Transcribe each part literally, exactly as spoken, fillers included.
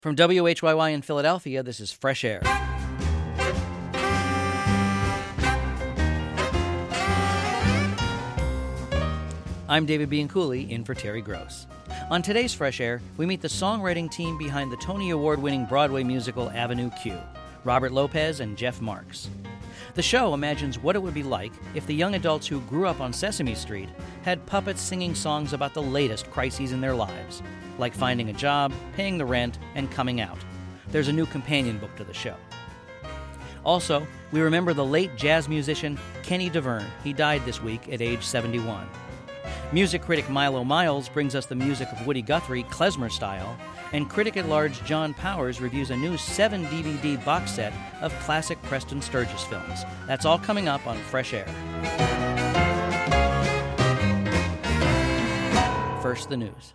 From W H Y Y in Philadelphia, this is Fresh Air. I'm David Bianculli, in for Terry Gross. On today's Fresh Air, we meet the songwriting team behind the Tony Award-winning Broadway musical Avenue Q, Robert Lopez and Jeff Marks. The show imagines what it would be like if the young adults who grew up on Sesame Street had puppets singing songs about the latest crises in their lives, like finding a job, paying the rent, and coming out. There's a new companion book to the show. Also, we remember the late jazz musician Kenny DeVerne. He died this week at age seventy-one. Music critic Milo Miles brings us the music of Woody Guthrie, klezmer style, and critic-at-large John Powers reviews a new seven D V D box set of classic Preston Sturges films. That's all coming up on Fresh Air. First, the news.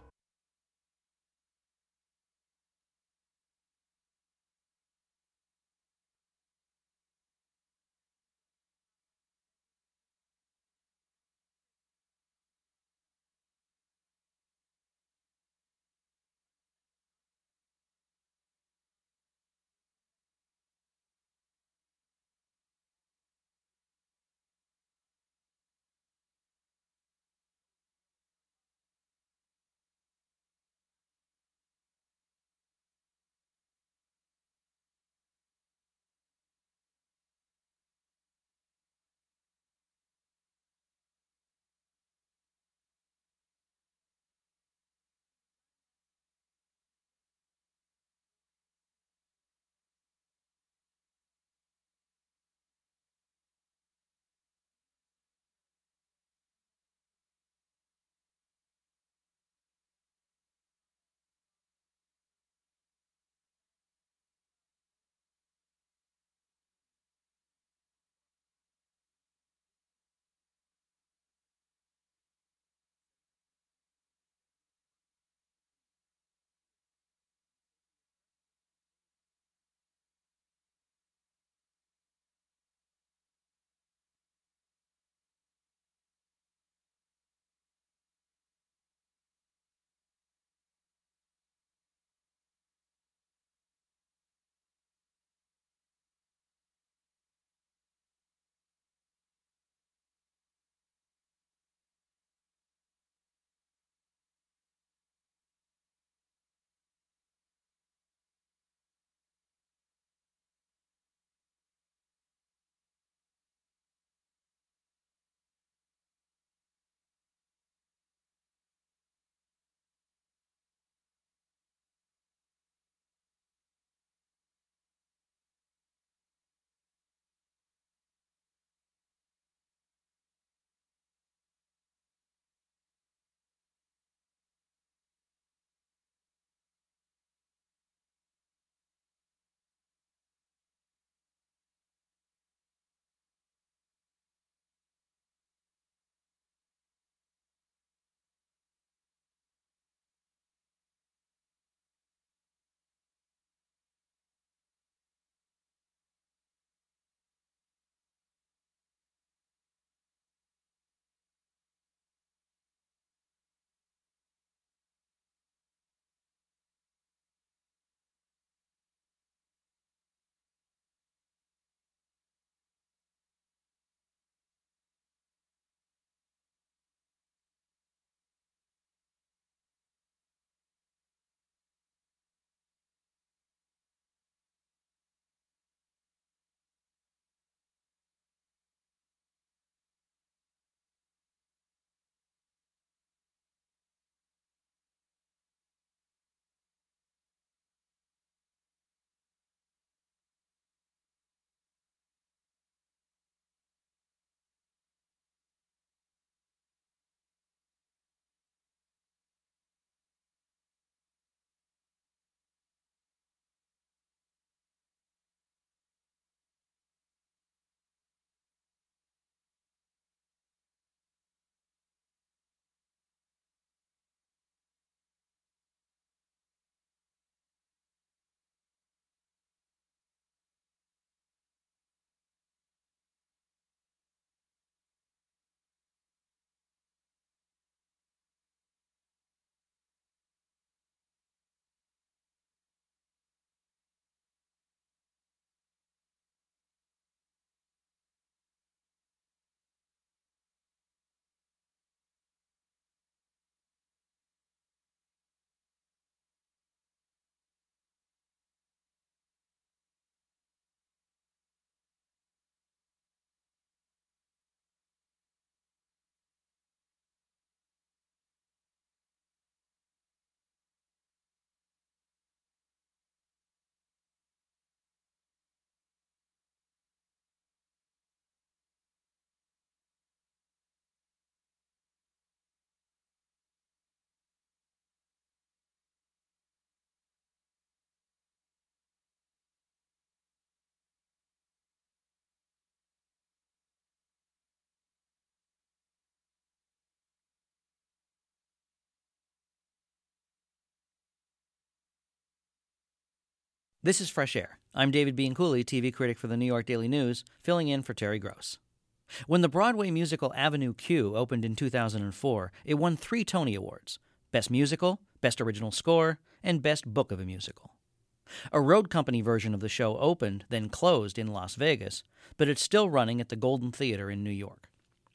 This is Fresh Air. I'm David Bianculli, T V critic for the New York Daily News, filling in for Terry Gross. When the Broadway musical Avenue Q opened in two thousand four, it won three Tony Awards: Best Musical, Best Original Score, and Best Book of a Musical. A road company version of the show opened, then closed in Las Vegas, but it's still running at the Golden Theater in New York.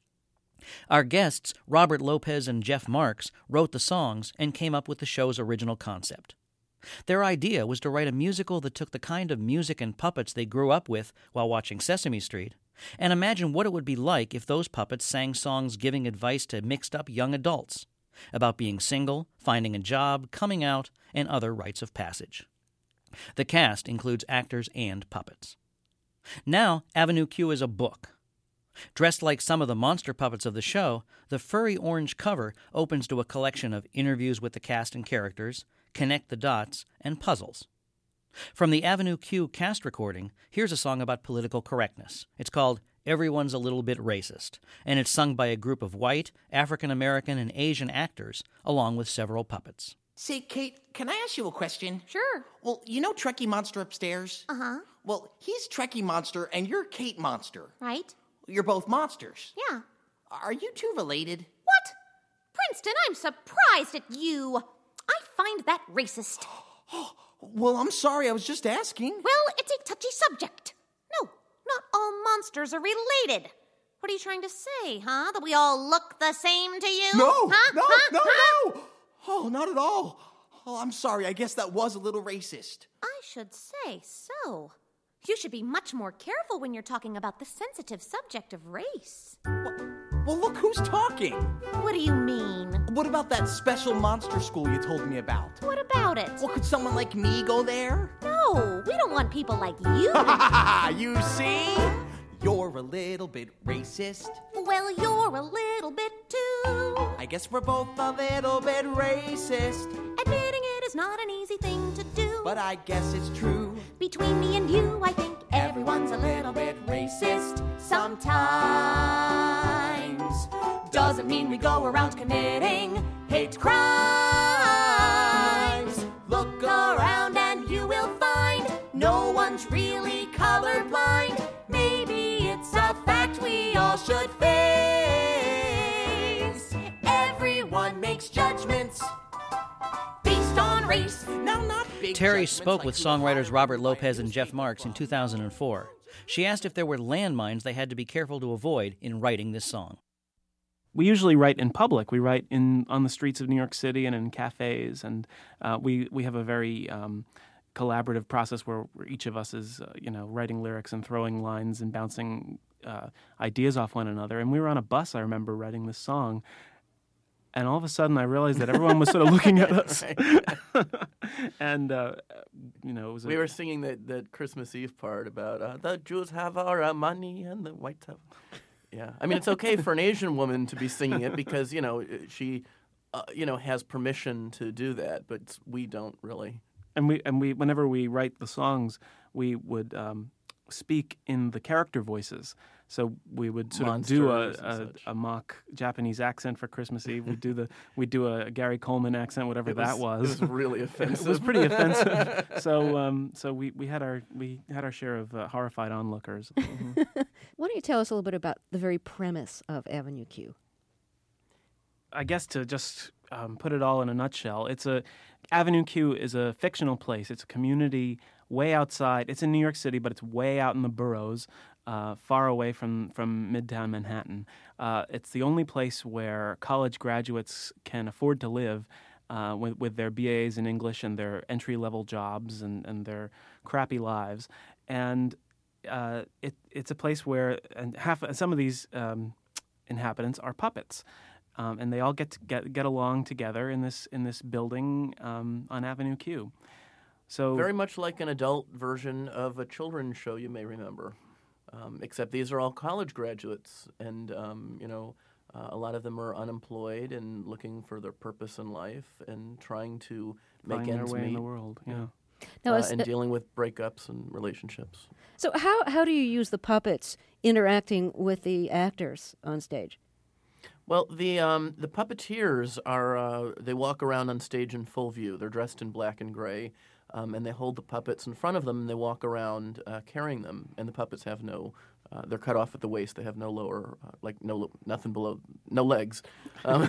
Our guests, Robert Lopez and Jeff Marks, wrote the songs and came up with the show's original concept. Their idea was to write a musical that took the kind of music and puppets they grew up with while watching Sesame Street and imagine what it would be like if those puppets sang songs giving advice to mixed-up young adults about being single, finding a job, coming out, and other rites of passage. The cast includes actors and puppets. Now, Avenue Q is a book. Dressed like some of the monster puppets of the show, the furry orange cover opens to a collection of interviews with the cast and characters, connect the dots, and puzzles. From the Avenue Q cast recording, here's a song about political correctness. It's called Everyone's a Little Bit Racist, and it's sung by a group of white, African-American, and Asian actors, along with several puppets. Say, Kate, can I ask you a question? Sure. Well, you know Trekkie Monster upstairs? Uh-huh. Well, he's Trekkie Monster and you're Kate Monster. Right? You're both monsters. Yeah. Are you two related? What? Princeton, I'm surprised at you. I find that racist. Well, I'm sorry, I was just asking. Well, it's a touchy subject. No, not all monsters are related. What are you trying to say, huh? That we all look the same to you? No, huh? no, huh? no, huh? no. Oh, not at all. Oh, I'm sorry, I guess that was a little racist. I should say so. You should be much more careful when you're talking about the sensitive subject of race. Well, well, look who's talking. What do you mean? What about that special monster school you told me about? What about it? Well, could someone like me go there? No, we don't want people like you. You see? You're a little bit racist. Well, you're a little bit too. I guess we're both a little bit racist. Admitting it is not an easy thing to do. But I guess it's true. Between me and you, I think everyone's a little bit racist sometimes. Doesn't mean we go around committing hate crimes. Look around and you will find no one's really colorblind. Maybe it's a fact we all should face. Everyone makes judgments based on race. Now, not big Terry judgments spoke like with you songwriters are Robert by Lopez and Jewish Jeff people. Marks in two thousand four. She asked if there were landmines they had to be careful to avoid in writing this song. We usually write in public. We write in on the streets of New York City and in cafes, and uh, we we have a very um, collaborative process where, where each of us is, uh, you know, writing lyrics and throwing lines and bouncing uh, ideas off one another. And we were on a bus, I remember, writing this song, and all of a sudden I realized that everyone was sort of looking at us, and uh, you know, it was. We a, were singing that, that Christmas Eve part about uh, the Jews have our uh, money and the whites have. Yeah, I mean, it's okay for an Asian woman to be singing it because, you know, she, uh, you know, has permission to do that, but we don't really. And we and we whenever we write the songs, we would um, speak in the character voices. So we would sort of do a, Monsters and a, such. a mock Japanese accent for Christmas Eve. We do the we do a Gary Coleman accent, whatever It that was. It was really offensive. It was pretty offensive. So um, so we, we had our we had our share of uh, horrified onlookers. Mm-hmm. Why don't you tell us a little bit about the very premise of Avenue Q? I guess to just um, put it all in a nutshell, it's a Avenue Q is a fictional place. It's a community way outside. It's in New York City, but it's way out in the boroughs, uh, far away from from Midtown Manhattan. Uh, it's the only place where college graduates can afford to live uh, with, with their B As in English and their entry-level jobs and, and their crappy lives. And uh, it, it's a place where and half some of these um, inhabitants are puppets. Um, and they all get to get get along together in this in this building um, on Avenue Q. So Very much like an adult version of a children's show you may remember, um, except these are all college graduates, and um, you know, uh, a lot of them are unemployed and looking for their purpose in life and trying to make find their ends way meet, in the world. Yeah. Now, uh, is- and dealing with breakups and relationships. So how how do you use the puppets interacting with the actors on stage? Well, the um, the puppeteers are uh, they walk around on stage in full view. They're dressed in black and gray. um, and they hold the puppets in front of them, and they walk around uh, carrying them. And the puppets have no, uh, they're cut off at the waist. They have no lower, uh, like no nothing below, no legs. Um,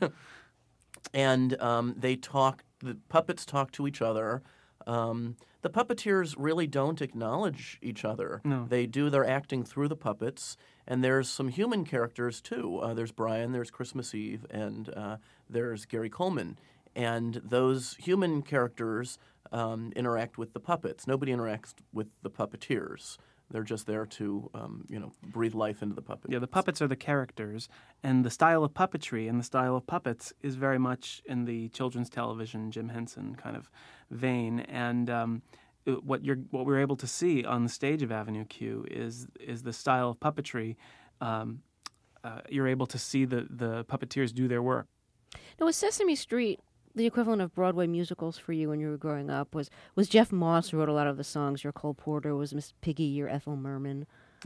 and um, they talk. The puppets talk to each other. Um, the puppeteers really don't acknowledge each other. No. They do their acting through the puppets, and there's some human characters too. Uh, there's Brian, there's Christmas Eve, and uh, there's Gary Coleman. And those human characters um, interact with the puppets. Nobody interacts with the puppeteers. They're just there to, um, you know, breathe life into the puppet. Yeah, the puppets are the characters, and the style of puppetry and the style of puppets is very much in the children's television Jim Henson kind of vein. And um, it- what you're what we're able to see on the stage of Avenue Q is is the style of puppetry. Um, uh, you're able to see the the puppeteers do their work. Now, was Sesame Street the equivalent of Broadway musicals for you when you were growing up? Was was Jeff Moss who wrote a lot of the songs? Your Cole Porter, was Miss Piggy your Ethel Merman?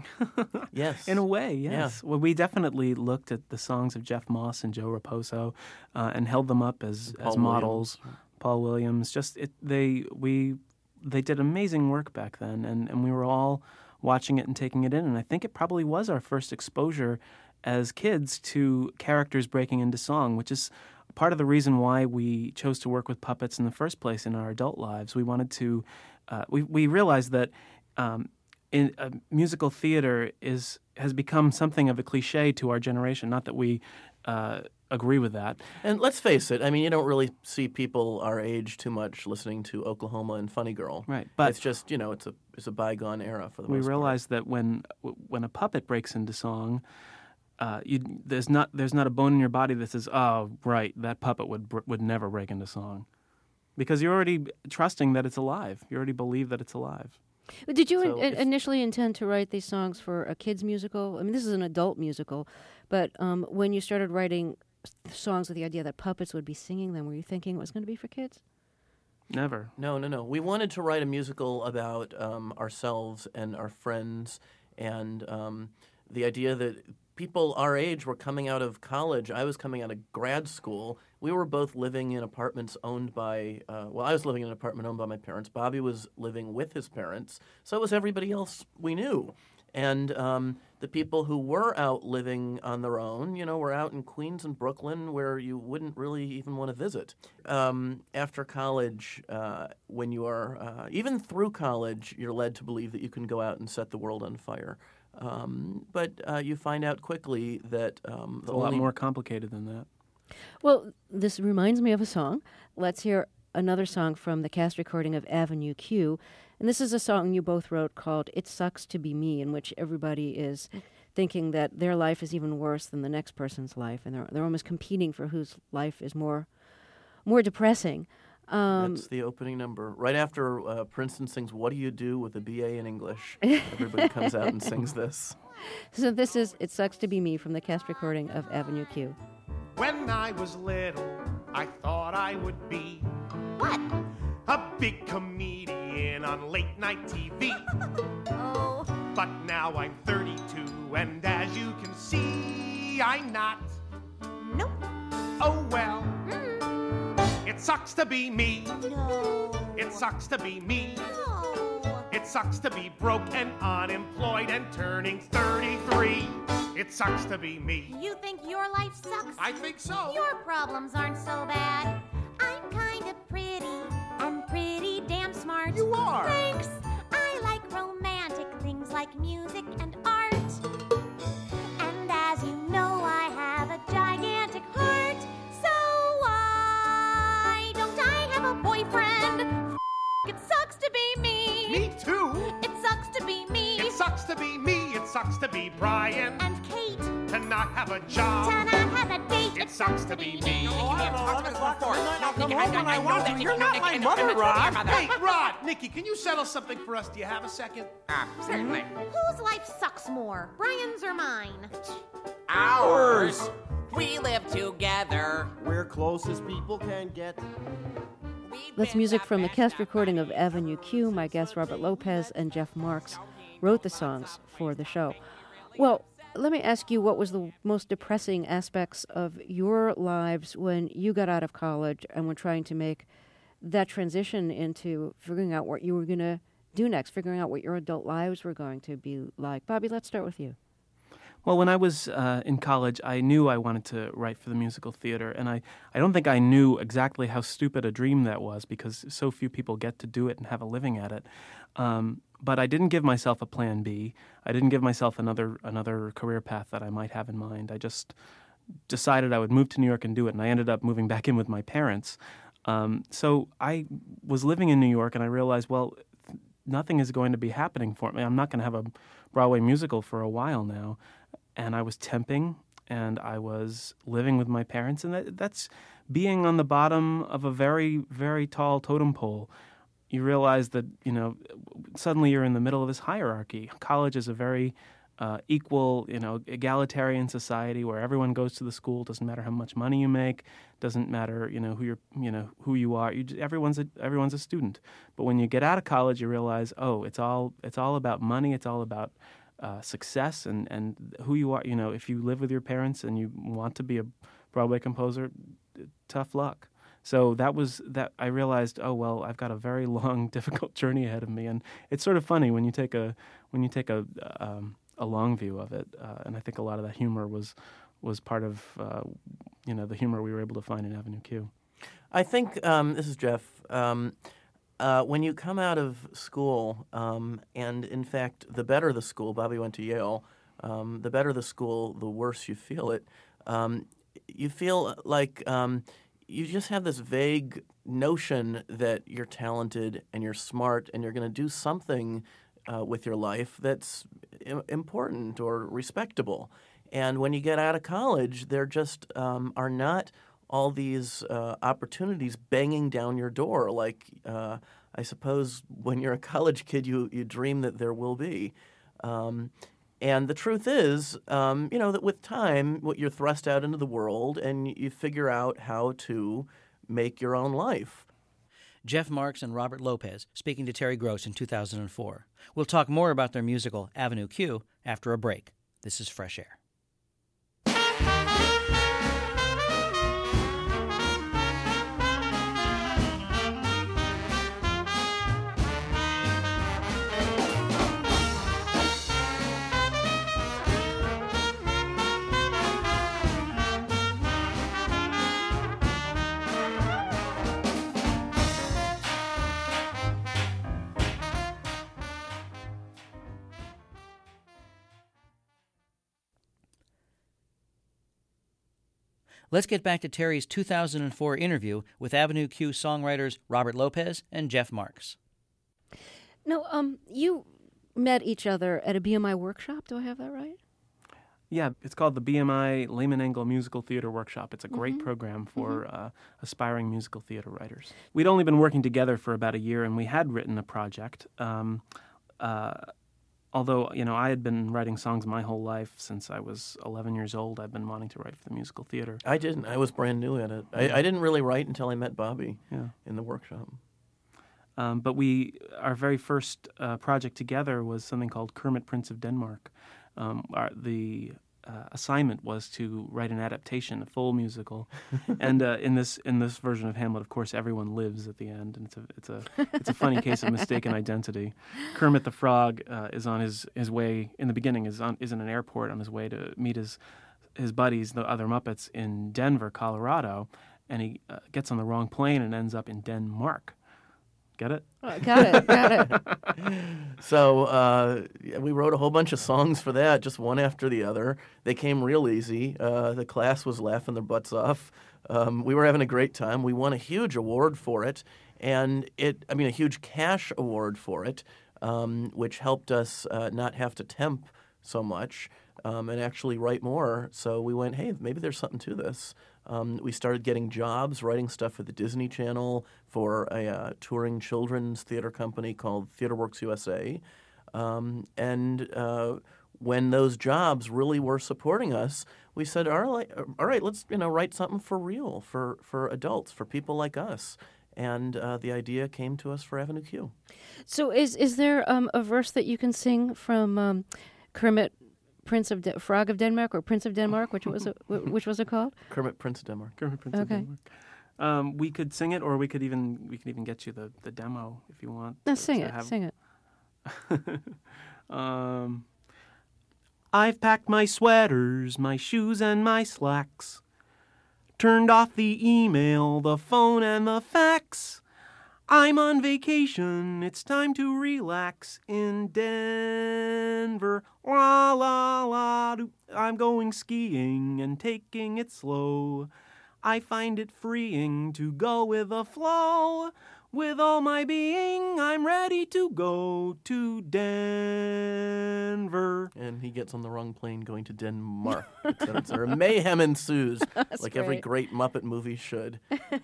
Yes. In a way, yes. Well, we definitely looked at the songs of Jeff Moss and Joe Raposo uh, and held them up as, Paul as models. Williams. Paul Williams, just it, they we they did amazing work back then, and, and we were all watching it and taking it in. And I think it probably was our first exposure as kids to characters breaking into song, which is part of the reason why we chose to work with puppets in the first place in our adult lives. We wanted to, uh, we we realized that um, in uh, musical theater is has become something of a cliche to our generation. Not that we uh, agree with that. And let's face it, I mean, you don't really see people our age too much listening to Oklahoma and Funny Girl. Right, but- it's just, you know, it's a it's a bygone era for the We most part. realized that when when a puppet breaks into song, uh, you, there's not there's not a bone in your body that says, "Oh, right, that puppet would br- would never break into song," because you're already trusting that it's alive. You already believe that it's alive. Did you So in, it's- initially intend to write these songs for a kids musical? I mean, this is an adult musical, but um, when you started writing s- songs with the idea that puppets would be singing them, were you thinking it was going to be for kids? Never. No, no, no. We wanted to write a musical about um, ourselves and our friends, and um, the idea that people our age were coming out of college. I was coming out of grad school. We were both living in apartments owned by, uh, well, I was living in an apartment owned by my parents. Bobby was living with his parents. So was everybody else we knew. And um, the people who were out living on their own, you know, were out in Queens and Brooklyn where you wouldn't really even want to visit. Um, after college, uh, when you are, uh, even through college, you're led to believe that you can go out and set the world on fire. Um, but uh, you find out quickly that um, It's the a lot only more complicated than that. Well, this reminds me of a song. Let's hear another song from the cast recording of Avenue Q. And this is a song you both wrote called It Sucks to Be Me, in which everybody is thinking that their life is even worse than the next person's life, and they're, they're almost competing for whose life is more more depressing. Um, That's the opening number. Right after uh, Princeton sings "What Do You Do with a B A in English," everybody comes out and sings this. so this is It Sucks to Be Me from the cast recording of Avenue Q. When I was little, I thought I would be What? a big comedian on late night T V. Oh. But now I'm thirty-two, and as you can see, I'm not. Nope. Oh well, Mm. it sucks to be me. No. It sucks to be me. No. It sucks to be broke and unemployed and turning thirty-three. It sucks to be me. You think your life sucks? I think so. Your problems aren't so bad. I'm kind of pretty and pretty damn smart. You are. Thanks. I like romantic things like music and art. And as you know, I have a gigantic heart. So why don't I have a boyfriend? F- It sucks to be me. Me too. It sucks to be me. It sucks to be me. It sucks to be Brian. And Kate, To not have a job. to not have a date. It sucks to be me. I'll come home when I want to. You're not my mother, Rod. Hey, Rod, Nikki, can you settle something for us? Do you have a second? Certainly. Whose life sucks more, Brian's or mine? Ours. We live together. We're close as people can get. That's music from the cast recording of Avenue Q. My guests, Robert Lopez and Jeff Marks, wrote the songs for the show. Well, let me ask you, what was the most depressing aspects of your lives when you got out of college and were trying to make that transition into figuring out what you were going to do next, figuring out what your adult lives were going to be like. Bobby, let's start with you. Well, when I was uh, in college, I knew I wanted to write for the musical theater, and I, I don't think I knew exactly how stupid a dream that was because so few people get to do it and have a living at it. Um, but I didn't give myself a plan B. I didn't give myself another another career path that I might have in mind. I just decided I would move to New York and do it, and I ended up moving back in with my parents. Um, so I was living in New York, and I realized, well, th- nothing is going to be happening for me. I'm not going to have a Broadway musical for a while now. And I was temping, and I was living with my parents, and that, that's being on the bottom of a very, very tall totem pole. You realize that, you know, suddenly you're in the middle of this hierarchy. College is a very uh, equal, you know, egalitarian society where everyone goes to the school. Doesn't matter how much money you make. Doesn't matter, you know, who you're, you know, who you are. You just, everyone's a everyone's a student. But when you get out of college, you realize, oh, it's all it's all about money. It's all about Uh, success and, and who you are. You know, if you live with your parents and you want to be a Broadway composer, tough luck. So that was that. I realized, oh well, I've got a very long, difficult journey ahead of me, and it's sort of funny when you take a when you take a um, a long view of it. Uh, and I think a lot of that humor was was part of uh, you know the humor we were able to find in Avenue Q. I think um, this is Jeff. Um, Uh, when you come out of school, um, and in fact, the better the school, Bobby went to Yale, um, the better the school, the worse you feel it. Um, you feel like um, you just have this vague notion that you're talented and you're smart and you're going to do something uh, with your life that's I- important or respectable. And when you get out of college, there just um, are not all these uh, opportunities banging down your door. Like uh, I suppose when you're a college kid, you you dream that there will be. Um, and the truth is, um, you know, that with time, what you're thrust out into the world, and you figure out how to make your own life. Jeff Marks and Robert Lopez speaking to Terry Gross in two thousand four. We'll talk more about their musical Avenue Q after a break. This is Fresh Air. Let's get back to Terry's two thousand four interview with Avenue Q songwriters Robert Lopez and Jeff Marks. No, um, you met each other at a B M I workshop. Do I have that right? Yeah, it's called the B M I Lehman Engel Musical Theater Workshop. It's a great Mm-hmm. program for Mm-hmm. uh, aspiring musical theater writers. We'd only been working together for about a year, and we had written a project. Um, uh, although, you know, I had been writing songs my whole life since I was eleven years old. I'd been wanting to write for the musical theater. I didn't. I was brand new at it. I, I didn't really write until I met Bobby Yeah. in the workshop. Um, but we, our very first uh, project together was something called Kermit, Prince of Denmark. Um, our, the uh, assignment was to write an adaptation, a full musical, and uh, in this in this version of Hamlet, of course, everyone lives at the end, and it's a it's a it's a funny case of mistaken identity. Kermit the Frog uh, is on his, his way in the beginning is on is in an airport on his way to meet his his buddies, the other Muppets, in Denver, Colorado, and he uh, gets on the wrong plane and ends up in Denmark. Get it? Oh, got it, got it. So uh, yeah, we wrote a whole bunch of songs for that, just one after the other. They came real easy. Uh, the class was laughing their butts off. Um, we were having a great time. We won a huge award for it, and it, I mean, a huge cash award for it, um, which helped us uh, not have to temp so much um, and actually write more. So we went, hey, maybe there's something to this. Um, we started getting jobs, writing stuff for the Disney Channel, for a uh, touring children's theater company called TheaterWorks U S A. Um, and uh, when those jobs really were supporting us, we said, all right, all right, let's you know write something for real, for, for adults, for people like us. And uh, the idea came to us for Avenue Q. So is is there um, a verse that you can sing from um, Kermit, Prince of De- Frog of Denmark, or Prince of Denmark? Which was it, which was it called? Kermit, Prince of Denmark. Kermit, Prince of Okay. Denmark. Um, we could sing it, or we could even we could even get you the, the demo if you want. No, to- sing to it, have- sing it. um, I've packed my sweaters, my shoes, and my slacks. Turned off the email, the phone, and the fax. I'm on vacation, it's time to relax in Denver. La la la, doo. I'm going skiing and taking it slow. I find it freeing to go with the flow. With all my being, I'm ready to go to Denver. And he gets on the wrong plane going to Denmark. et cetera, et cetera. Mayhem ensues, like every great. great Muppet movie should.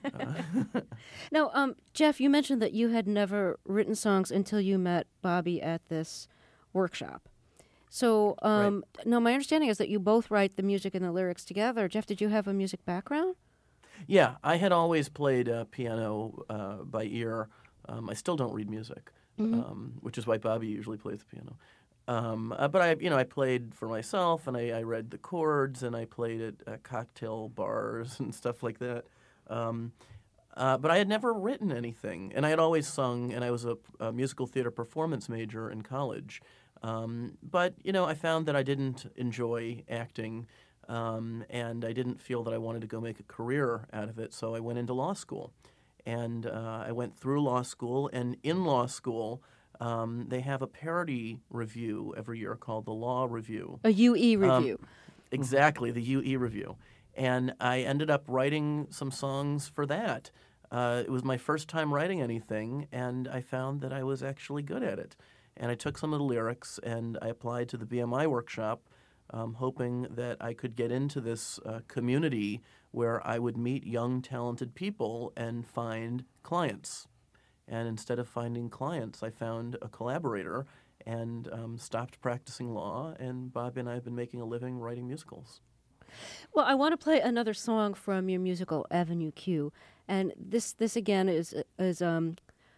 Now, um, Jeff, you mentioned that you had never written songs until you met Bobby at this workshop. So, um, no, my understanding is that you both write the music and the lyrics together. Jeff, did you have a music background? Yeah, I had always played uh, piano uh, by ear. Um, I still don't read music, um, which is why Bobby usually plays the piano. Um, uh, but I, you know, I played for myself, and I, I read the chords, and I played at uh, cocktail bars and stuff like that. Um, uh, but I had never written anything, and I had always sung, and I was a, a musical theater performance major in college. Um, but you know, I found that I didn't enjoy acting. Um, and I didn't feel that I wanted to go make a career out of it, so I went into law school. And uh, I went through law school, and in law school, um, they have a parody review every year called the Law Review. A U E Um, review. Exactly, the U E review. And I ended up writing some songs for that. Uh, it was my first time writing anything, and I found that I was actually good at it. And I took some of the lyrics, and I applied to the B M I workshop, Um, hoping that I could get into this uh, community where I would meet young, talented people and find clients. And instead of finding clients, I found a collaborator and um, stopped practicing law, and Bobby and I have been making a living writing musicals. Well, I want to play another song from your musical Avenue Q, and this this again is is um,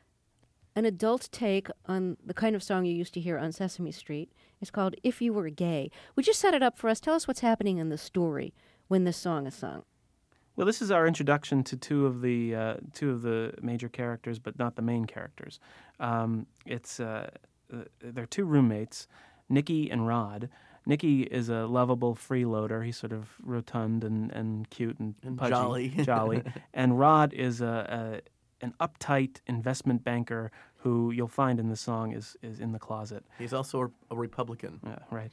an adult take on the kind of song you used to hear on Sesame Street. It's called If You Were Gay. Would you set it up for us? Tell us what's happening in the story when this song is sung. Well, this is our introduction to two of the uh, two of the major characters, but not the main characters. Um, it's uh, uh, they're two roommates, Nicky and Rod. Nicky is a lovable freeloader. He's sort of rotund and, and cute and, And pudgy, jolly. jolly. And Rod is a, a an uptight investment banker who you'll find in the song is is in the closet. He's also a, a Republican. Yeah, right.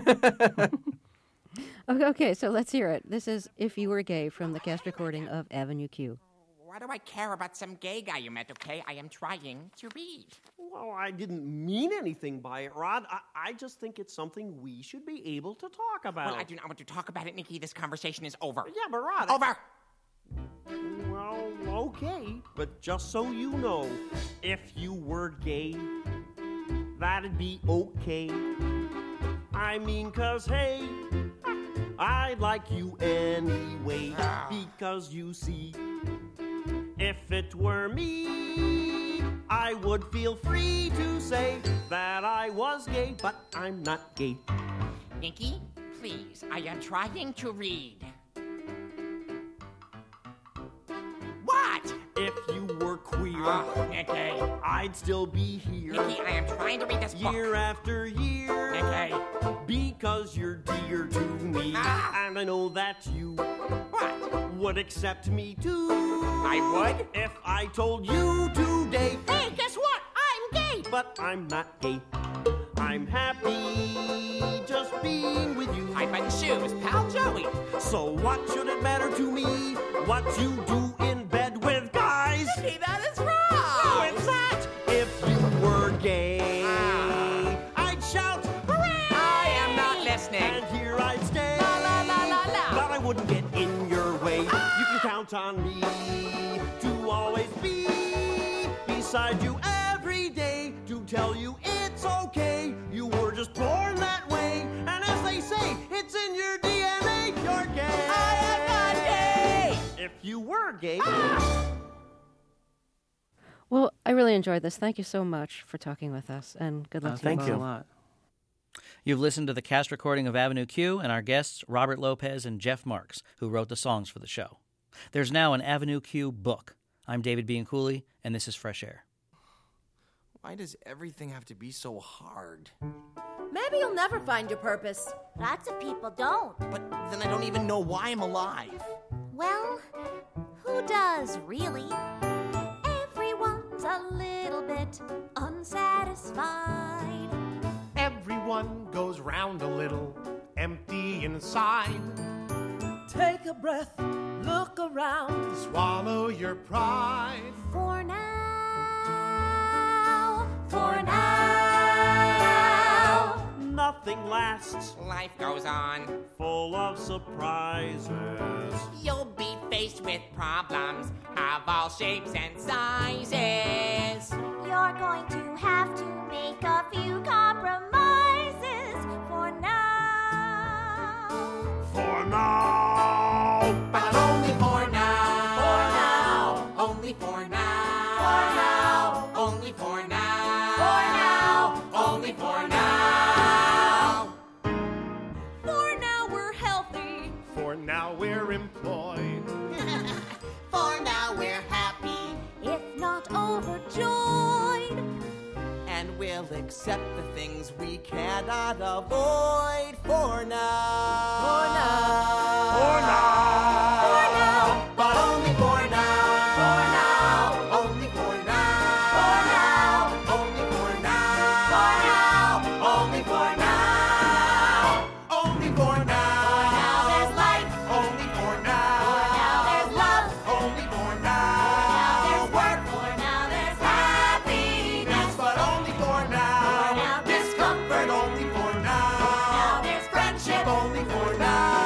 Okay, okay, so let's hear it. This is If You Were Gay from the cast recording of Avenue Q. Why do I care about some gay guy you met, okay? I am trying to read. Well, I didn't mean anything by it, Rod. I, I just think it's something we should be able to talk about. Well, I do not want to talk about it, Nikki. This conversation is over. Yeah, but Rod... I- Over! Well, okay, but just so you know, if you were gay, that'd be okay. I mean, 'cause hey, I'd like you anyway, because you see, if it were me, I would feel free to say that I was gay, but I'm not gay. Nikki, please, I am trying to read. What? If you were queer, Oh, Nikki. I'd still be here. Nikki, I am trying to read this book. Year after year, Nikki. because you're dear to me, Ah. and I know that you What? would accept me too. I would? If I told you today, Hey, guess what? I'm gay! but I'm not gay. I'm happy just being with you. High button shoes, pal Joey. So what should it matter to me what you do in bed with guys? Nikki, that is wrong! Oh, it's that! If you were gay, Ah. I'd shout, hooray! I am not listening. And here I'd stay. La, la, la, la, la. But I wouldn't get in your way. You can count on me to always be beside you every day to tell you it's okay. You were just born that way. And as they say, it's in your D N A. You're gay. I am not gay! If you were gay. Well, I really enjoyed this. Thank you so much for talking with us, and good luck Uh, to thank you. you. both. A lot. You've listened to the cast recording of Avenue Q and our guests, Robert Lopez and Jeff Marks, who wrote the songs for the show. There's now an Avenue Q book. I'm David Bianculli, and this is Fresh Air. Why does everything have to be so hard? Maybe you'll never find your purpose. Lots of people don't. But then I don't even know why I'm alive. Well, who does, really? Everyone's a little bit unsatisfied. Everyone goes round a little, empty inside. Take a breath, look around. Swallow your pride. For now, for now. Nothing lasts, Life goes on. full of surprises. You'll be faced with problems of all shapes and sizes. You're going to have to make a few compromises for now. For now, But only for now. For now. Only for now. For now. Only for now. For now. Only for now. For now we're healthy. for now we're employed. For now we're happy. If not overjoyed. And we'll accept the things we cannot avoid for now. For now. For now, For now. But only for now. For now. Only for now. For now. Only for now. For now. Only for now. Only for now. Now there's life. Only for Now now. there's love. Only for Now now. there's work. For now there's happiness. But only for For now. now there's Discomfort only for Now now. there's friendship. Only for now.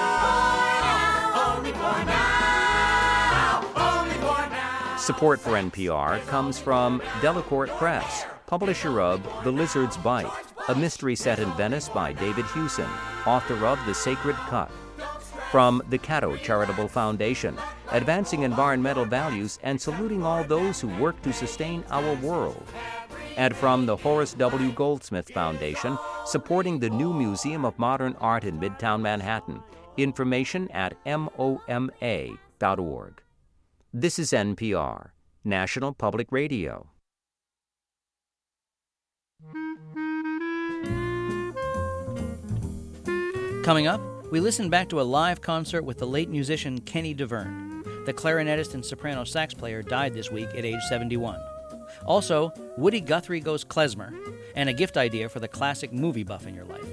Only for now. Only for now. Support for N P R comes from Delacorte Press, publisher of The Lizard's Bite, a mystery set in Venice by David Hewson, author of The Sacred Cut. From the Cato Charitable Foundation, advancing environmental values and saluting all those who work to sustain our world. And from the Horace W. Goldsmith Foundation, supporting the new Museum of Modern Art in Midtown Manhattan. Information at M O M A dot org. This is N P R, National Public Radio. Coming up, we listen back to a live concert with the late musician Kenny DeVerne. The clarinetist and soprano sax player died this week at age seventy-one. Also, Woody Guthrie goes klezmer, and a gift idea for the classic movie buff in your life.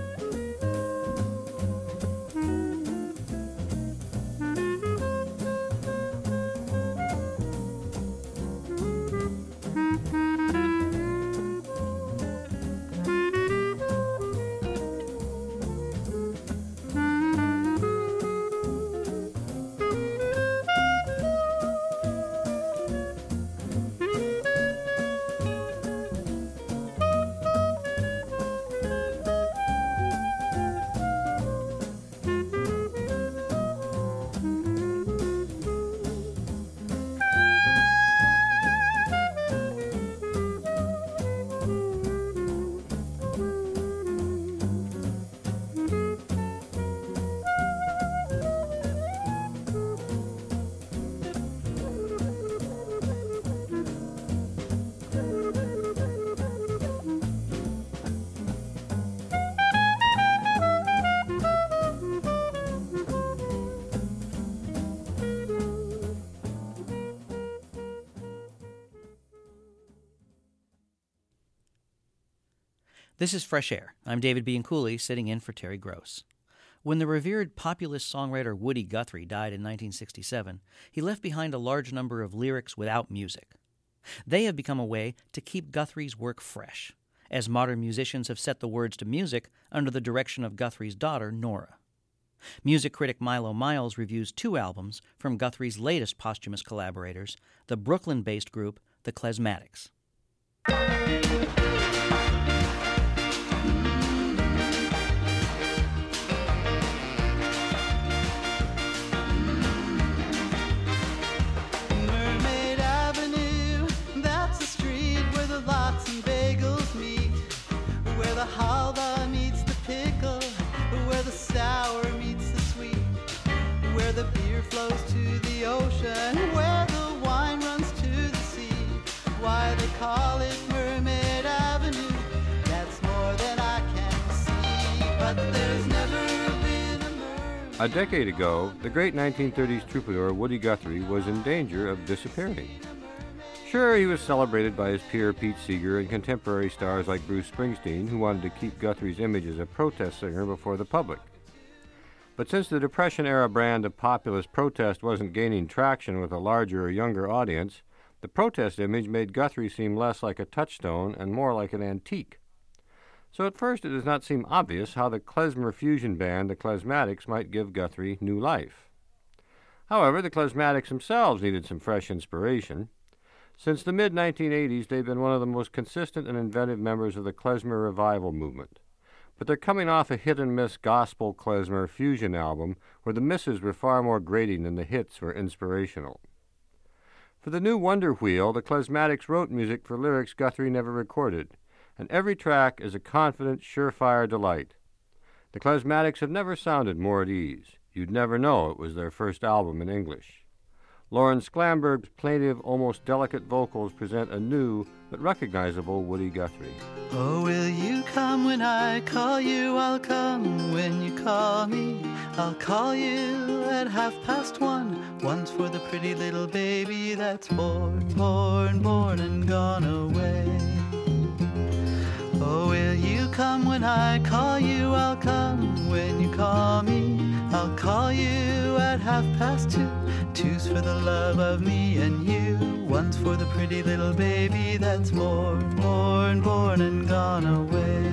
This is Fresh Air. I'm David Bianculli, sitting in for Terry Gross. When the revered populist songwriter Woody Guthrie died in nineteen sixty-seven, he left behind a large number of lyrics without music. They have become a way to keep Guthrie's work fresh, as modern musicians have set the words to music under the direction of Guthrie's daughter, Nora. Music critic Milo Miles reviews two albums from Guthrie's latest posthumous collaborators, the Brooklyn-based group The Klezmatics. Mermaid Avenue, that's a street where the lots and bagels meet, where the halva meets the pickle, where the sour meets the sweet, where the beer flows to the A decade ago, the great nineteen thirties troubadour Woody Guthrie was in danger of disappearing. Sure, he was celebrated by his peer Pete Seeger and contemporary stars like Bruce Springsteen, who wanted to keep Guthrie's image as a protest singer before the public. But since the Depression-era brand of populist protest wasn't gaining traction with a larger or younger audience, the protest image made Guthrie seem less like a touchstone and more like an antique. So at first it does not seem obvious how the klezmer fusion band, the Klezmatics, might give Guthrie new life. However, the Klezmatics themselves needed some fresh inspiration. Since the mid nineteen eighties, they've been one of the most consistent and inventive members of the klezmer revival movement. But they're coming off a hit-and-miss gospel klezmer fusion album where the misses were far more grating than the hits were inspirational. For the new Wonder Wheel, the Klezmatics wrote music for lyrics Guthrie never recorded, and every track is a confident, surefire delight. The Klezmatics have never sounded more at ease. You'd never know it was their first album in English. Lauren Sklamberg's plaintive, almost delicate vocals present a new but recognizable Woody Guthrie. Oh, will you come when I call you? I'll come when you call me. I'll call you at half past one. One's for the pretty little baby that's born, born, born and gone away. Oh, will you come when I call you? I'll come when you call me. I'll call you at half past two. Two's for the love of me and you. One's for the pretty little baby that's born, born, born and gone away.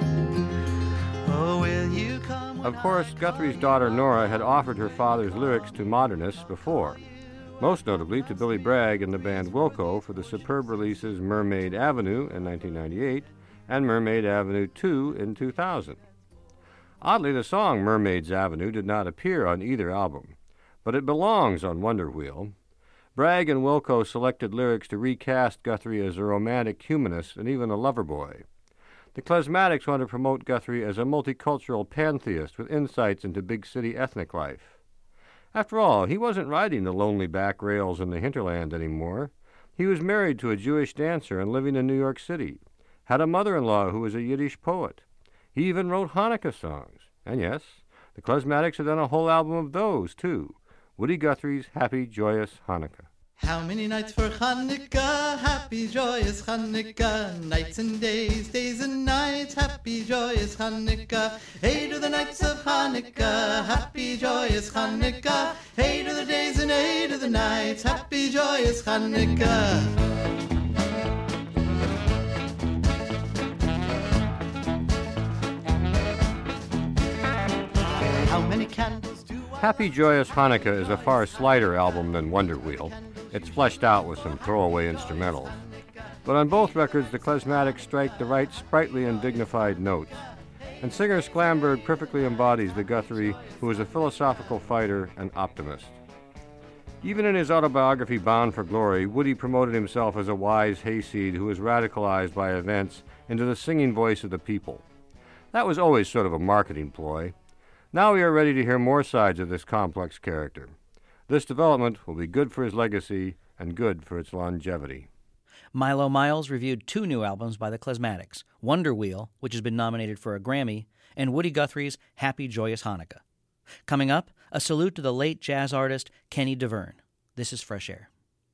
Oh, will you come? Of course, Guthrie's daughter Nora had offered her father's lyrics to modernists before, most notably to Billy Bragg and the band Wilco for the superb releases Mermaid Avenue in nineteen ninety-eight and Mermaid Avenue two in two thousand. Oddly, the song Mermaid's Avenue did not appear on either album, but it belongs on Wonder Wheel. Bragg and Wilco selected lyrics to recast Guthrie as a romantic humanist and even a lover boy. The Klezmatics want to promote Guthrie as a multicultural pantheist with insights into big city ethnic life. After all, he wasn't riding the lonely back rails in the hinterland anymore. He was married to a Jewish dancer and living in New York City, had a mother-in-law who was a Yiddish poet. He even wrote Hanukkah songs. And yes, the Klezmatics have done a whole album of those, too. Woody Guthrie's Happy, Joyous Hanukkah. How many nights for Hanukkah? Happy, joyous Hanukkah. Nights and days, days and nights. Happy, joyous Hanukkah. Eight are the nights of Hanukkah. Happy, joyous Hanukkah. Eight are the days and eight are the nights. Happy, joyous Hanukkah. How many candles do I... Happy Joyous Hanukkah is a far slighter album than Wonder Wheel. It's fleshed out with some throwaway instrumentals. But on both records, the Klezmatics strike the right sprightly and dignified notes. And singer Sklamberg perfectly embodies the Guthrie who is a philosophical fighter and optimist. Even in his autobiography Bound for Glory, Woody promoted himself as a wise hayseed who was radicalized by events into the singing voice of the people. That was always sort of a marketing ploy. Now we are ready to hear more sides of this complex character. This development will be good for his legacy and good for its longevity. Milo Miles reviewed two new albums by the Klezmatics, Wonder Wheel, which has been nominated for a Grammy, and Woody Guthrie's Happy Joyous Hanukkah. Coming up, a salute to the late jazz artist Kenny DeVerne. This is Fresh Air.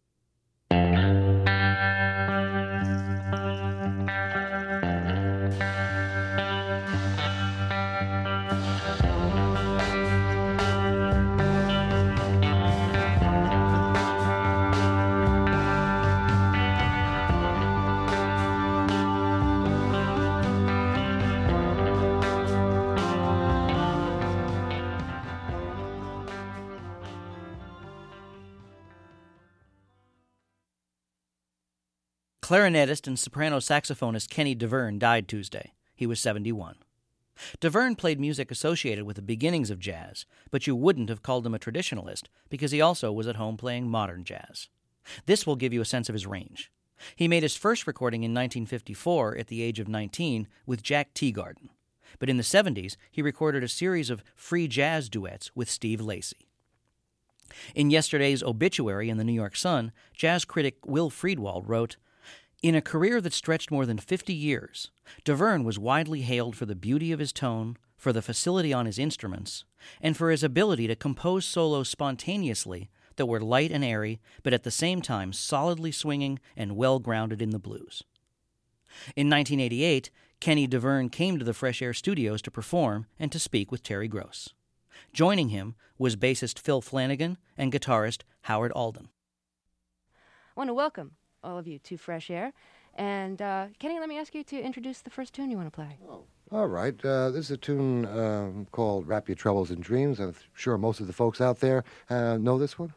Clarinetist and soprano saxophonist Kenny DeVerne died Tuesday. He was seventy-one. DeVerne played music associated with the beginnings of jazz, but you wouldn't have called him a traditionalist because he also was at home playing modern jazz. This will give you a sense of his range. He made his first recording in nineteen fifty-four at the age of nineteen with Jack Teagarden. But in the seventies, he recorded a series of free jazz duets with Steve Lacy. In yesterday's obituary in the New York Sun, jazz critic Will Friedwald wrote, "In a career that stretched more than fifty years, DeVerne was widely hailed for the beauty of his tone, for the facility on his instruments, and for his ability to compose solos spontaneously that were light and airy, but at the same time solidly swinging and well-grounded in the blues. In nineteen eighty-eight, Kenny DeVerne came to the Fresh Air Studios to perform and to speak with Terry Gross. Joining him was bassist Phil Flanagan and guitarist Howard Alden. I want to welcome all of you to Fresh Air. And, uh, Kenny, let me ask you to introduce the first tune you want to play. Oh. All right. Uh, this is a tune um, called Wrap Your Troubles in Dreams. I'm sure most of the folks out there uh, know this one.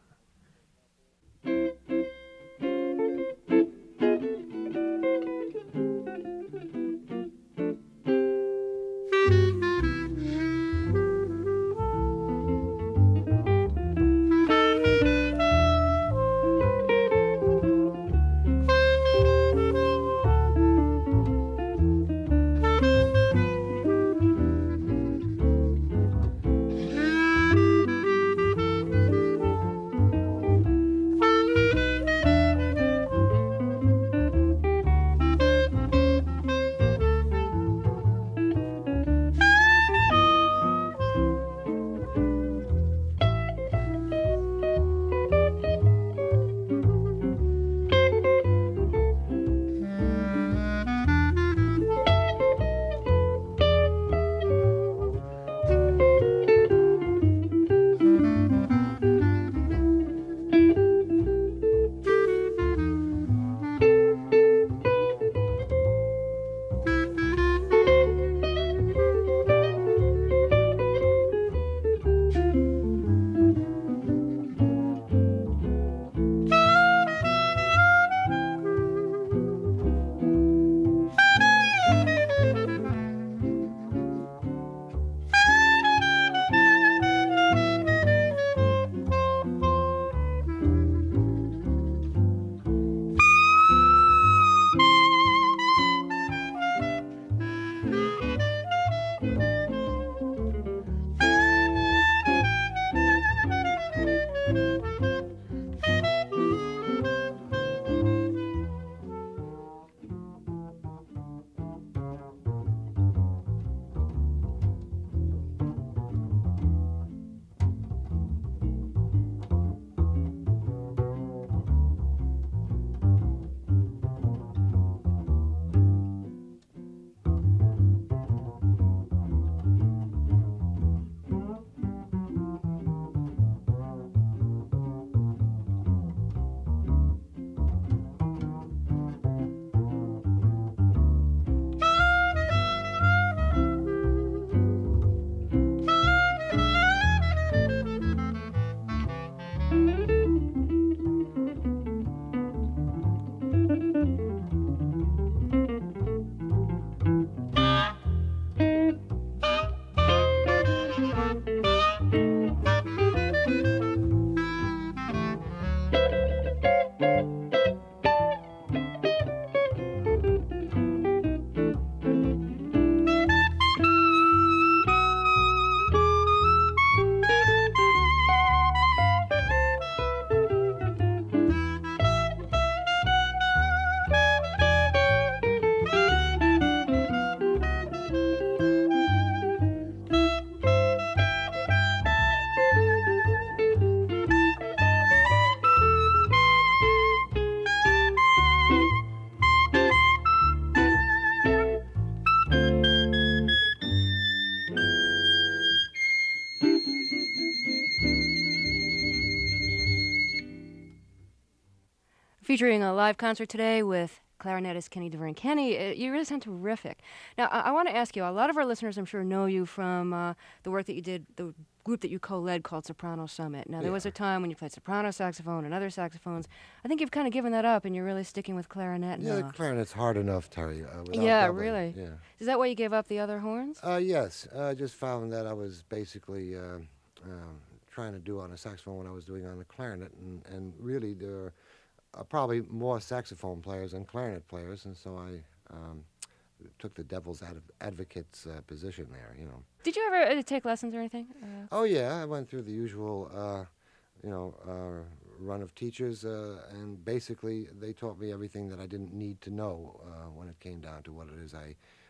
Featuring a live concert today with clarinetist Kenny DeVerne. Kenny, uh, you really sound terrific. Now, I, I want to ask you, a lot of our listeners, I'm sure, know you from uh, the work that you did, the group that you co-led called Soprano Summit. Now, there Yeah. was a time when you played soprano saxophone and other saxophones. I think you've kind of given that up, and you're really sticking with clarinet Yeah, now. the clarinet's hard enough, Terry. Uh, without Yeah, doubling. really? Yeah. Is that why you gave up the other horns? Uh, yes, I just found that I was basically uh, uh, trying to do on a saxophone what I was doing on the clarinet, and, and really there are probably more saxophone players than clarinet players, and so I um, took the devil's ad- advocate's uh, position there, you know. Did you ever uh, take lessons or anything? Uh, Oh, yeah, I went through the usual, uh, you know, uh, run of teachers, uh, and basically they taught me everything that I didn't need to know uh, when it came down to what it is I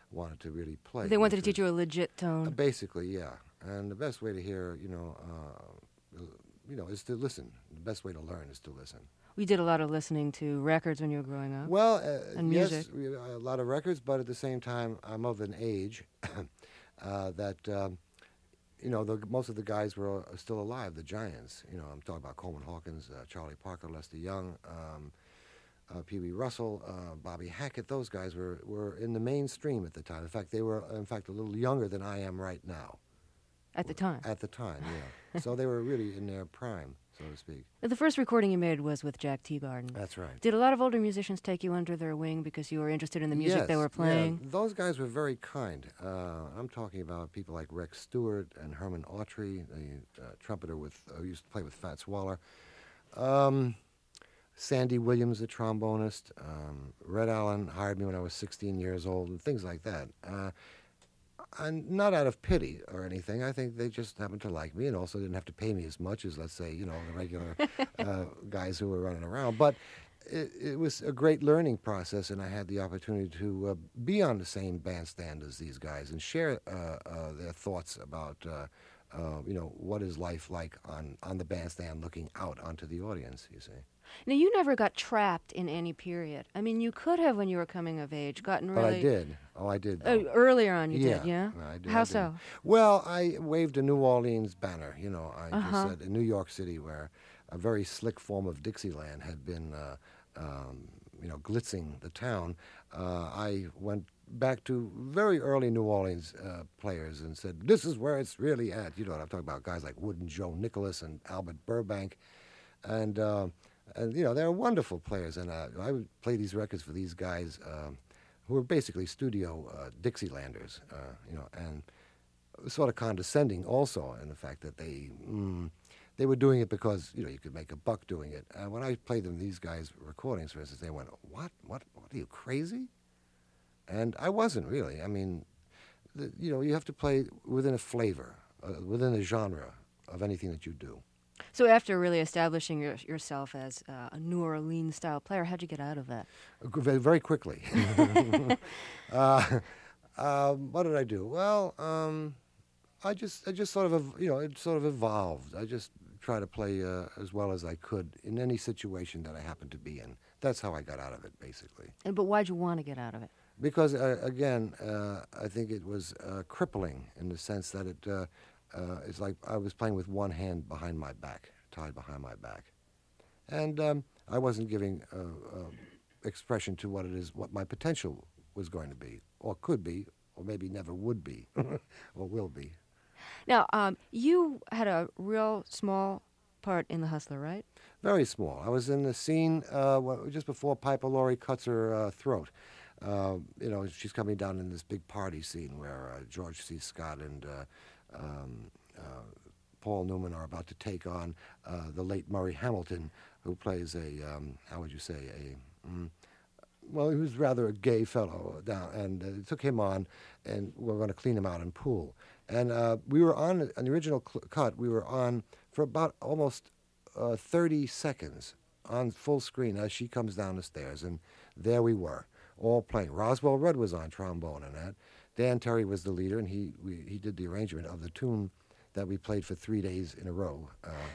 wanted to really play. They wanted to which teach was- you a legit tone. uh, basically, yeah. And the best way to hear, you know, uh, you know, is to listen. The best way to learn is to listen. You did a lot of listening to records when you were growing up. Well, uh, and yes, music. we- a lot of records, but at the same time, I'm of an age uh, that, um, you know, the, most of the guys were uh, still alive, the giants. You know, I'm talking about Coleman Hawkins, uh, Charlie Parker, Lester Young, um, uh, Pee Wee Russell, uh, Bobby Hackett. Those guys were, were in the mainstream at the time. In fact, they were, in fact, a little younger than I am right now. At the time. At the time, yeah. So they were really in their prime, so to speak. The first recording you made was with Jack Teagarden. That's right. Did a lot of older musicians take you under their wing because you were interested in the music they Yes, were playing? Yeah, those guys were very kind. Uh, I'm talking about people like Rex Stewart and Herman Autry, the uh, trumpeter with uh, who used to play with Fats Waller. Um, Sandy Williams, the trombonist. Um, Red Allen hired me when I was sixteen years old, and things like that. Uh, and not out of pity or anything. I think they just happened to like me, and also didn't have to pay me as much as, let's say, you know, the regular uh, guys who were running around. But it, it was a great learning process, and I had the opportunity to uh, be on the same bandstand as these guys and share uh, uh, their thoughts about, uh, uh, you know, what is life like on, on the bandstand looking out onto the audience, you see. Now, you never got trapped in any period. I mean, you could have, when you were coming of age, gotten really... But I did. Oh, I did. Uh, though. earlier on you yeah, did, yeah? I did. How I did. so? Well, I waved a New Orleans banner, you know. I Uh-huh. just said in New York City, where a very slick form of Dixieland had been, uh, um, you know, glitzing the town. Uh, I went back to very early New Orleans uh, players and said, this is where it's really at. You know what I'm talking about, guys like Wooden Joe Nicholas and Albert Burbank. And... Uh, And, you know, they're wonderful players, and uh, I would play these records for these guys um, who were basically studio uh, Dixielanders, uh, you know, and sort of condescending also in the fact that they mm, they were doing it because, you know, you could make a buck doing it. Uh, when I played them these guys' recordings, for instance, they went, what, what, what, are you crazy? And I wasn't really. I mean, the, you know, you have to play within a flavor, uh, within a genre of anything that you do. So after really establishing your, yourself as uh, a New Orleans-style player, how'd you get out of that? Very, very quickly. uh, um, what did I do? Well, um, I just, I just sort of, ev- you know, it sort of evolved. I just tried to play uh, as well as I could in any situation that I happened to be in. That's how I got out of it, basically. And, but why'd you want to get out of it? Because, uh, again, uh, I think it was uh, crippling in the sense that it, uh, uh, it's like I was playing with one hand behind my back, tied behind my back. And um, I wasn't giving uh, uh, expression to what it is, what my potential was going to be, or could be, or maybe never would be, or will be. Now, um, you had a real small part in The Hustler, right? Very small. I was in the scene uh, wh- just before Piper Laurie cuts her uh, throat. Uh, you know, she's coming down in this big party scene where uh, George C. Scott and uh, um, uh, Paul Newman are about to take on uh, the late Murray Hamilton, who plays a, um, how would you say, a, mm, well, he was rather a gay fellow down, and uh, it took him on, and we we're going to clean him out in Pool. And uh, we were on, an original cl- cut, we were on for about almost uh, thirty seconds on full screen as she comes down the stairs, and there we were, all playing. Roswell Rudd was on trombone and that. Dan Terry was the leader, and he we, he did the arrangement of the tune that we played for three days in a row.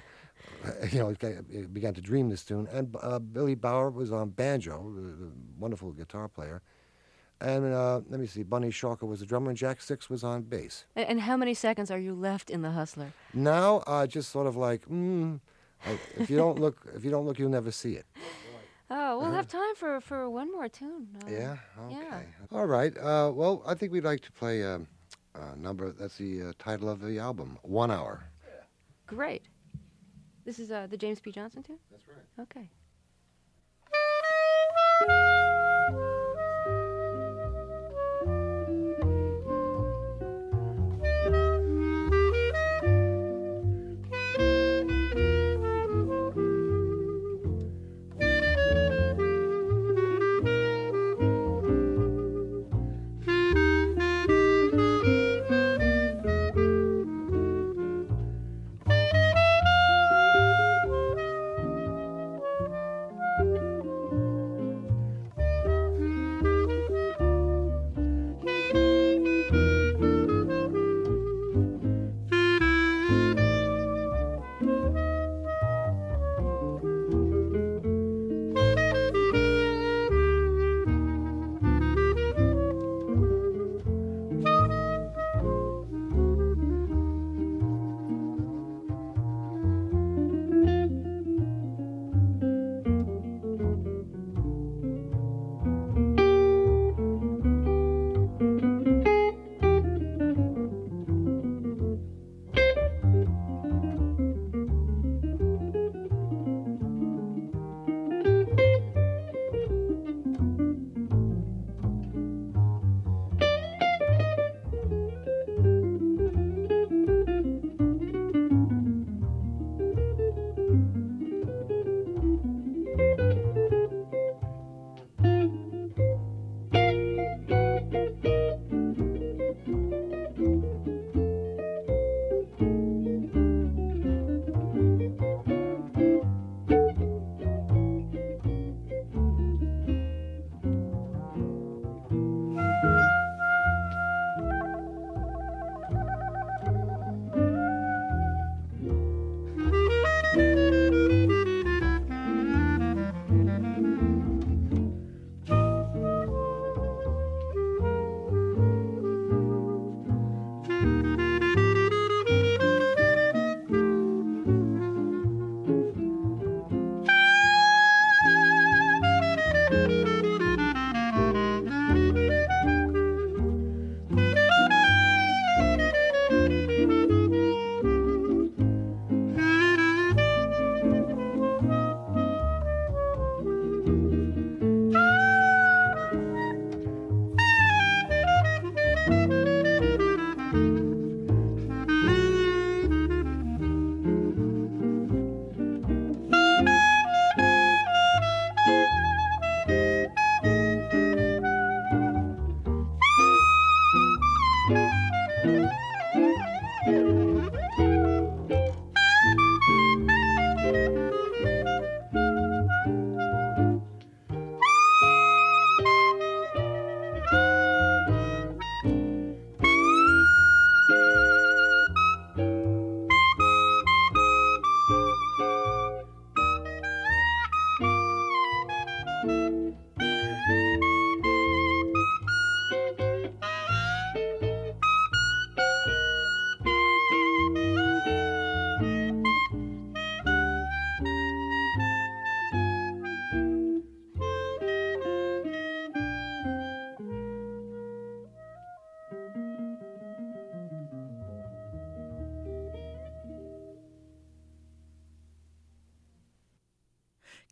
Uh, you know, it began to dream this tune. And uh, Billy Bauer was on banjo, the, the wonderful guitar player. And uh, let me see, Bunny Shalker was the drummer, and Jack Six was on bass. And, and how many seconds are you left in The Hustler? Now, uh, just sort of like, mm, if you don't look, if you don't look, you'll never see it. Oh, we'll have time for, for one more tune. Uh, Yeah. Okay. Yeah. All right. Uh, well, I think we'd like to play um, a number. That's the uh, title of the album, One Hour. Great. This is uh, the James P. Johnson tune? That's right. Okay. Thank you.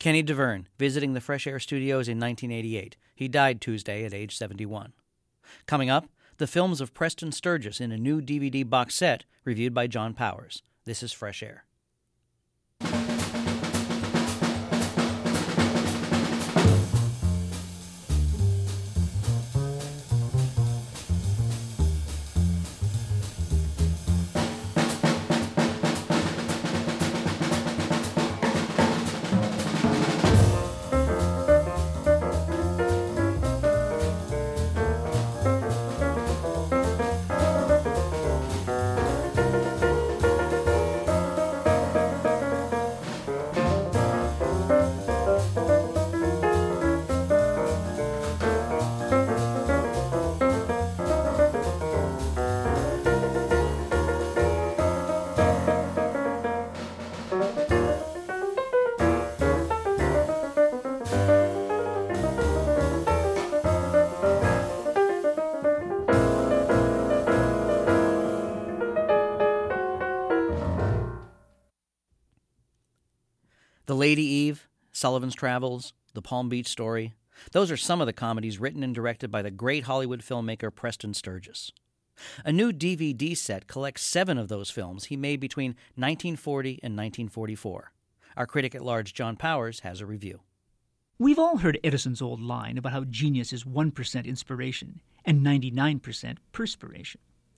Kenny DeVerne, visiting the Fresh Air Studios in nineteen eighty-eight. He died Tuesday at age seventy-one. Coming up, the films of Preston Sturges in a new D V D box set reviewed by John Powers. This is Fresh Air. The Lady Eve, Sullivan's Travels, The Palm Beach Story. Those are some of the comedies written and directed by the great Hollywood filmmaker Preston Sturges. A new D V D set collects seven of those films he made between nineteen forty and nineteen forty-four. Our critic at large, John Powers, has a review. We've all heard Edison's old line about how genius is one percent inspiration and ninety-nine percent perspiration.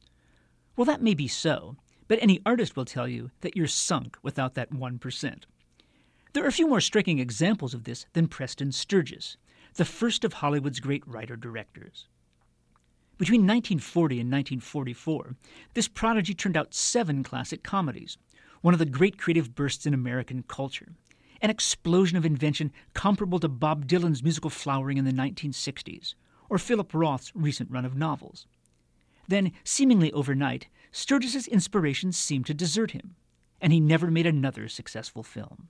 Well, that may be so, but any artist will tell you that you're sunk without that one percent. There are a few more striking examples of this than Preston Sturges, the first of Hollywood's great writer-directors. Between nineteen forty and nineteen forty-four, this prodigy turned out seven classic comedies, one of the great creative bursts in American culture, an explosion of invention comparable to Bob Dylan's musical flowering in the nineteen sixties, or Philip Roth's recent run of novels. Then, seemingly overnight, Sturges's inspirations seemed to desert him, and he never made another successful film.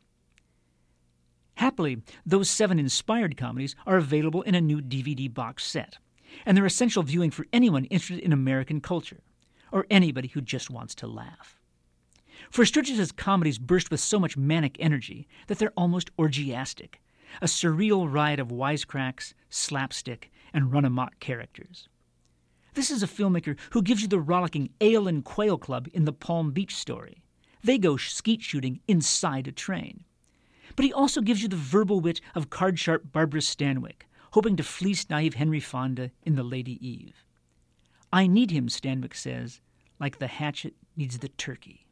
Happily, those seven inspired comedies are available in a new D V D box set, and they're essential viewing for anyone interested in American culture, or anybody who just wants to laugh. For Sturges's comedies burst with so much manic energy that they're almost orgiastic, a surreal riot of wisecracks, slapstick, and run-amok characters. This is a filmmaker who gives you the rollicking Ale and Quail Club in The Palm Beach Story. They go skeet shooting inside a train. But he also gives you the verbal wit of card-sharp Barbara Stanwyck, hoping to fleece naive Henry Fonda in The Lady Eve. I need him, Stanwyck says, like the hatchet needs the turkey.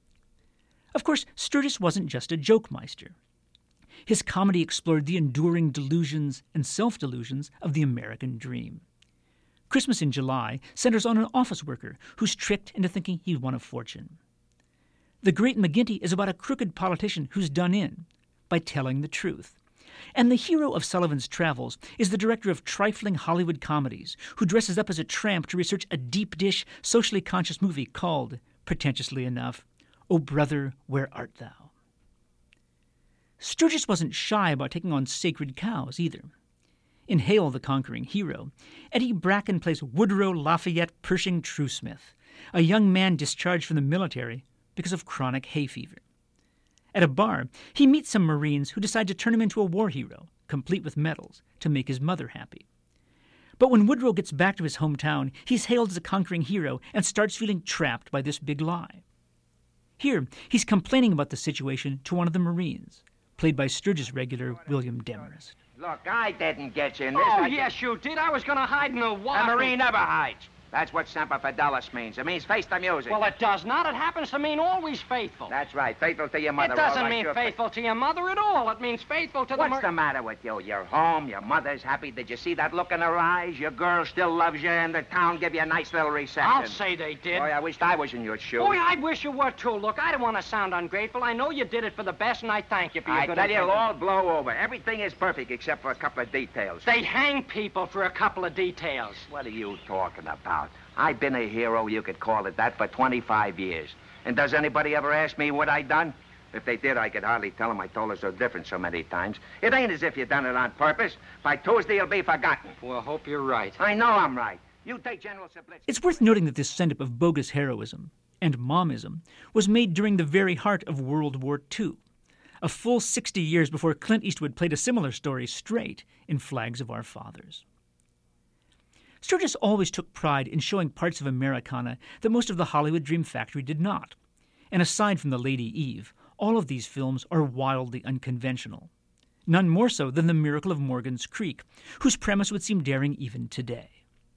Of course, Sturges wasn't just a jokemeister. His comedy explored the enduring delusions and self-delusions of the American dream. Christmas in July centers on an office worker who's tricked into thinking he won a fortune. The Great McGinty is about a crooked politician who's done in by telling the truth. And the hero of Sullivan's Travels is the director of trifling Hollywood comedies who dresses up as a tramp to research a deep-dish, socially conscious movie called, pretentiously enough, O Brother, Where Art Thou? Sturges wasn't shy about taking on sacred cows either. In Hail the Conquering Hero, Eddie Bracken plays Woodrow Lafayette Pershing Truesmith, a young man discharged from the military because of chronic hay fever. At a bar, he meets some Marines who decide to turn him into a war hero, complete with medals, to make his mother happy. But when Woodrow gets back to his hometown, he's hailed as a conquering hero and starts feeling trapped by this big lie. Here, he's complaining about the situation to one of the Marines, played by Sturges regular William Demarest. Look, I didn't get you in this. Oh, I yes, you did. I was going to hide in the water. A Marine never hides. That's what Semper Fidelis means. It means face the music. Well, it does not. It happens to mean always faithful. That's right. Faithful to your mother. It doesn't all mean like faithful to your mother at all. It means faithful to the... What's the matter with you? You're home. Your mother's happy. Did you see that look in her eyes? Your girl still loves you, and the town give you a nice little reception. I'll say they did. Boy, I wished I was in your shoes. Boy, I wish you were, too. Look, I don't want to sound ungrateful. I know you did it for the best, and I thank you for your I good tell you, it'll intentions. all blow over. Everything is perfect except for a couple of details. They hang people for a couple of details. What are you talking about? I've been a hero, you could call it that, for twenty-five years. And does anybody ever ask me what I done? If they did, I could hardly tell them I told her so different so many times. It ain't as if you done it on purpose. By Tuesday, it'll be forgotten. Well, hope you're right. I know I'm right. You take General Sublitsky. It's worth noting that this send-up of bogus heroism and momism was made during the very heart of World War Two. a full sixty years before Clint Eastwood played a similar story straight in Flags of Our Fathers. Sturges always took pride in showing parts of Americana that most of the Hollywood Dream Factory did not. And aside from The Lady Eve, all of these films are wildly unconventional. None more so than The Miracle of Morgan's Creek, whose premise would seem daring even today.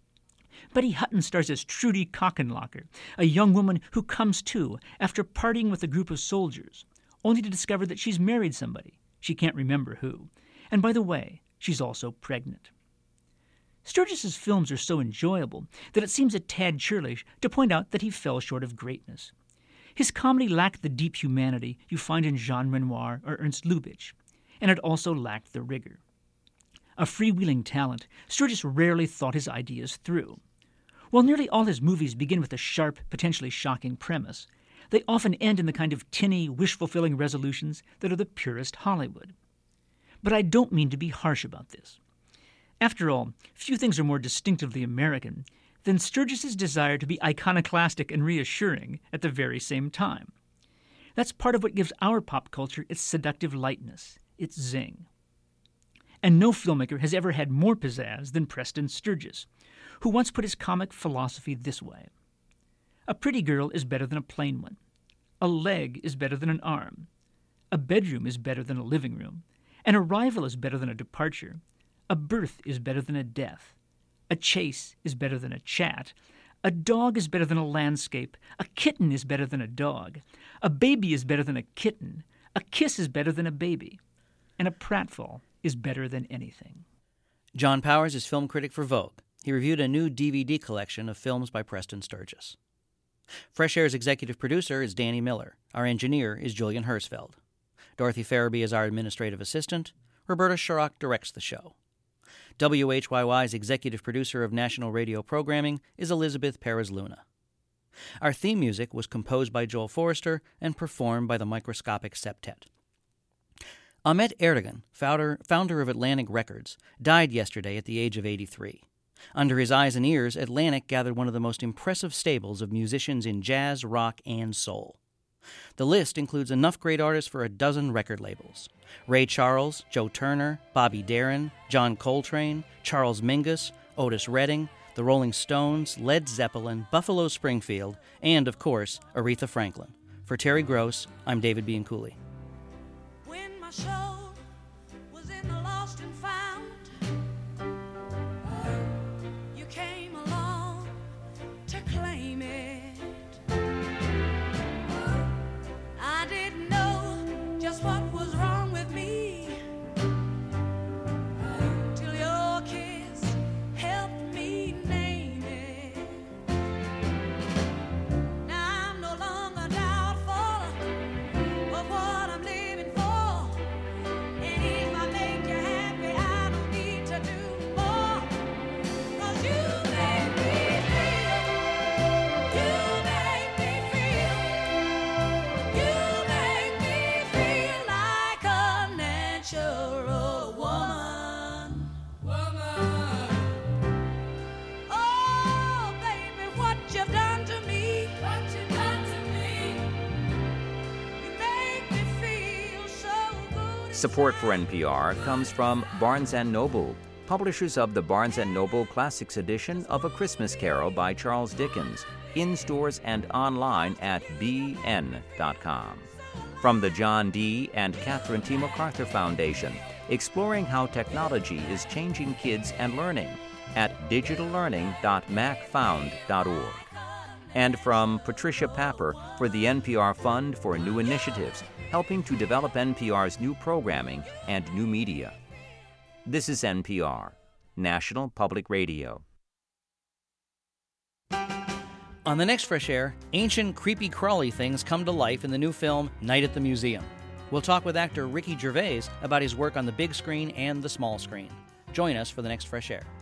Betty Hutton stars as Trudy Cockenlocker, a young woman who comes to after partying with a group of soldiers, only to discover that she's married somebody. She can't remember who. And by the way, she's also pregnant. Sturges's films are so enjoyable that it seems a tad churlish to point out that he fell short of greatness. His comedy lacked the deep humanity you find in Jean Renoir or Ernst Lubitsch, and it also lacked the rigor. A freewheeling talent, Sturges rarely thought his ideas through. While nearly all his movies begin with a sharp, potentially shocking premise, they often end in the kind of tinny, wish-fulfilling resolutions that are the purest Hollywood. But I don't mean to be harsh about this. After all, few things are more distinctively American than Sturges's desire to be iconoclastic and reassuring at the very same time. That's part of what gives our pop culture its seductive lightness, its zing. And no filmmaker has ever had more pizzazz than Preston Sturges, who once put his comic philosophy this way. A pretty girl is better than a plain one. A leg is better than an arm. A bedroom is better than a living room. An arrival is better than a departure. A birth is better than a death. A chase is better than a chat. A dog is better than a landscape. A kitten is better than a dog. A baby is better than a kitten. A kiss is better than a baby. And a pratfall is better than anything. John Powers is film critic for Vogue. He reviewed a new D V D collection of films by Preston Sturges. Fresh Air's executive producer is Danny Miller. Our engineer is Julian Hersfeld. Dorothy Farabee is our administrative assistant. Roberta Sharrock directs the show. W H Y Y's executive producer of national radio programming is Elizabeth Perez-Luna. Our theme music was composed by Joel Forrester and performed by the Microscopic Septet. Ahmet Erdogan, founder, founder of Atlantic Records, died yesterday at the age of eighty-three. Under his eyes and ears, Atlantic gathered one of the most impressive stables of musicians in jazz, rock, and soul. The list includes enough great artists for a dozen record labels. Ray Charles, Joe Turner, Bobby Darin, John Coltrane, Charles Mingus, Otis Redding, the Rolling Stones, Led Zeppelin, Buffalo Springfield, and, of course, Aretha Franklin. For Terry Gross, I'm David Bianculli. When my soul was in the lost and found, you came along to claim it. I didn't know just what was wrong with me till your kiss helped me name it. Now I'm no longer doubtful of what I'm living for, and if I make you happy, I don't need to do more, 'cause you make me feel, you make me feel, you make me feel like a natural woman. Woman. Oh, baby, what you've done to me. What you've done to me. You make me feel so good. Support for N P R comes from Barnes and Noble, publishers of the Barnes and Noble Classics edition of A Christmas Carol by Charles Dickens, in stores and online at b n dot com. From the John D. and Catherine T. MacArthur Foundation, exploring how technology is changing kids and learning at digital learning dot mac found dot org. And from Patricia Papper for the N P R Fund for New Initiatives, helping to develop N P R's new programming and new media. This is N P R, National Public Radio. On the next Fresh Air, ancient creepy crawly things come to life in the new film Night at the Museum. We'll talk with actor Ricky Gervais about his work on the big screen and the small screen. Join us for the next Fresh Air.